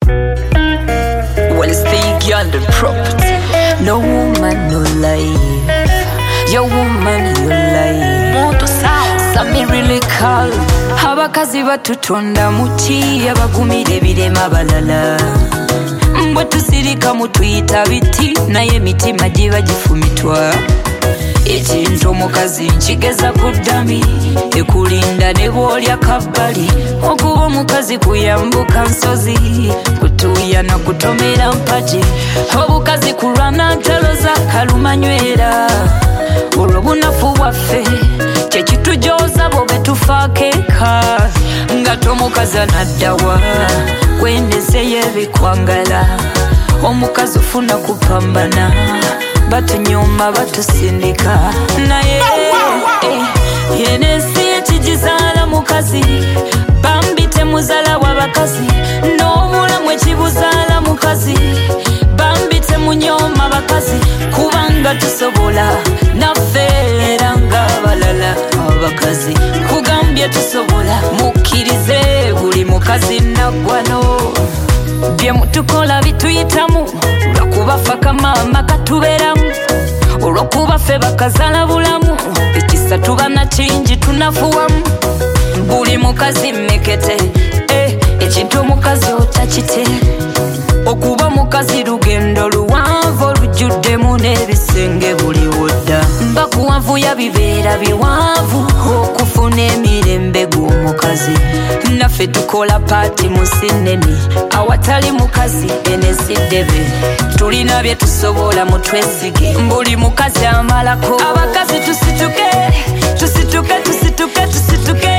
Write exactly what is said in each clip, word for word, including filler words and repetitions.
Well, stay on the property. No woman, no life. Your woman, your life. Sami really call. Abakazi batutonda muti abagumire birema balala. Mbwe tusirika mutuyita biti naye emitima giba gifumitwa. Ekintu omukazi nkigeza ku ddami ekulinda ne bw'olya kabbali. Okuba omukazi kuyambuka nsozi kutuuya na kutomera mpagi. Obukazi kulwana ntalo za kalumanywera. Olwo bunafu bwaffe kye kitujooza bwe betufaako eka. Nga tomukazi anaddawa kwendeze y'ebikwangala. Omukazi ufuna kupambana batunyoma batusindika naye yenesi ekigizaala mukazi bambi temuzala w'abakazi n'obulamu ekibuzaala mukazi bambi temunyoma bakazi kubanga tusobola naffe era ng'abalala abakazi kugambye tusobola mukkirize buli mukazi naggwano bye mutukola bituyitamu olwokuba ffe akamama katubeeramu olwokuba ffe bakazala bulamu ekisa tuba na kingi tunafuwamu buli mukazi mmekete eh, ekintu omukazi otakite okuba mukazi lugendo luwanvu olujjuddemu n'ebisenge buli wodda mbakuwanvuya bibeera biwanvu okufuna emirembe gw'omukazi naffe tukola paati mu sineni awatali mukazi enesiddebe tulina bye tusobola mu twesige buli mukazi amalako abakazi tusituke tusituke tusituke tusituke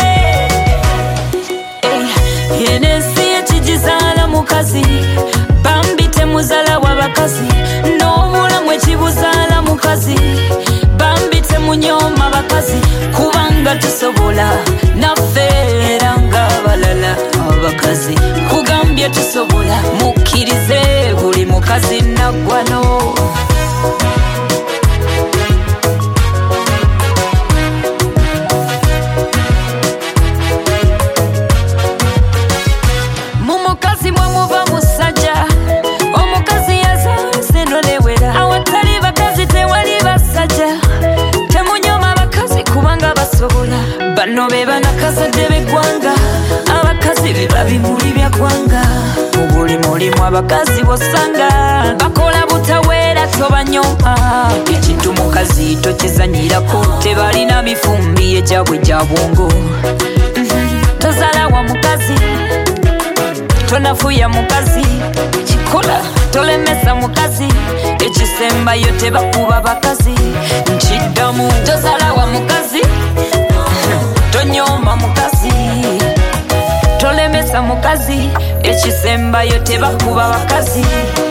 hey, yenesi ekigizaala mukazi bambi temuzala w'abakazi n'obulamu ekibuzaala mukazi bambi temunyoma bakazi kubanga tusobola naffe era ng'abalala abakazi kugambye tusobola mukkirize buli mukazi naggwano. Mumukazi mwemuva musajja omukazi yazanze nolewera awatali bakazi tewali basajja temunyoma bakazi kubanga basobola bano be banakazadde b'eggwanga abakazi be babimuli bya ggwanga mu buli mulimu abakazi bosanga bakola butaweera tobanyoma ekintu mukazi tokizanyirako tebalina mifumbi egyabwe gya bwongo tozala wa mukazi tonafuya mukazi kikola tolemesa mukazi ekisembayo tebakuba bakazi nkiddamu tozala wa mukazi tonyoma mukazi tolemesa mukazi ekisembayo tebakuba bakazi